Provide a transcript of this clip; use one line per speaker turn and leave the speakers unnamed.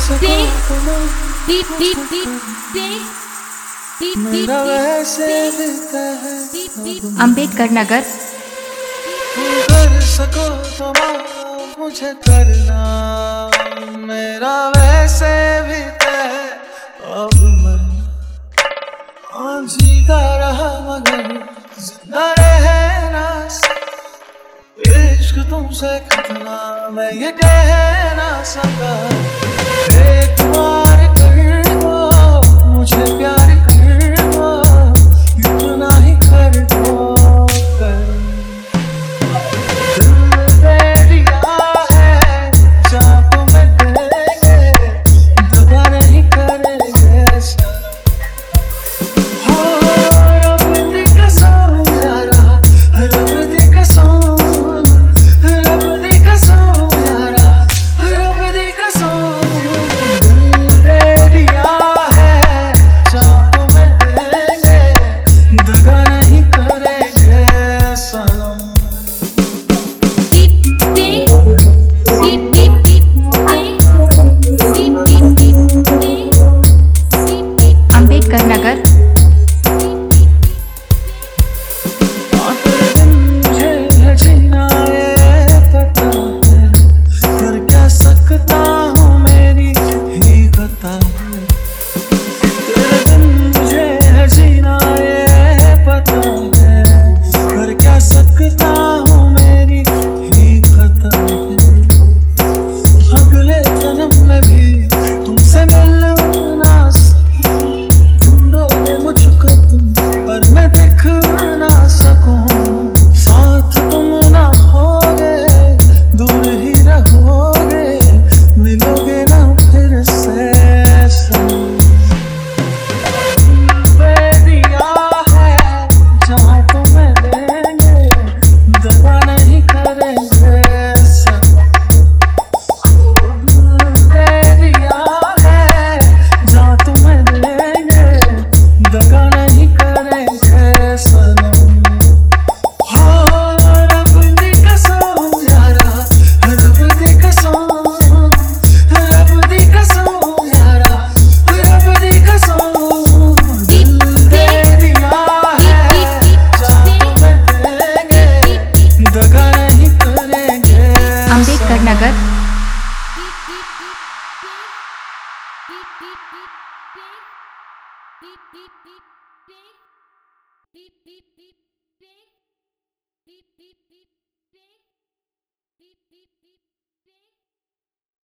मेरा वैसे दिखता है
अंबेडकर नगर।
कर सको तो माफ मुझे करना, मेरा वैसे भी है अब मरना। हाँ जीता रहा मगर जिंदा रहना, इश्क तुमसे कितना मैं ये कह ना सका। एक बार कर दो मुझे प्यार कर दो, इतना ही कर दो कर। दिल दे दिया है चाहूं मैं देंगे, दगा नहीं करेंगे सनम। हो रब दी कसम यारा, रब दी कसम, रब दी कसम यारा, रब दी कसम। दिल दे दिया है चाहूं मैं देंगे, दगा नहीं करेंगे सनम।
अंबेडकर नगर।
आखिर दिन मुझे है जीना ये पता है, कर क्या सकता हूँ मेरी ही खता है। तेरे दिन मुझे है जीना ये पता है, कर क्या सकता हूँ मेरी ही खता है। अगले जन्म में भी तुमसे मिलना सकी, ढूंढोगे मुझको तुम पर मैं दिख ना सकूं। साथ तुम ना होगे दूर ही रहोगे, मिलोगे ना फिर से सनम। दे दिया है जहाँ तुम्हें देंगे, दगा नहीं करेंगे सनम। दे दिया है जहाँ तुम्हें देंगे, दगा नहीं करेंगे सनम। हो रब दी कसम यारा, रब दी कसम, रब दी कसम यारा, रब दी कसम। दिल दे दिया है जहाँ तुम्हें देंगे, दगा नहीं करेंगे
अंबेडकर नगर।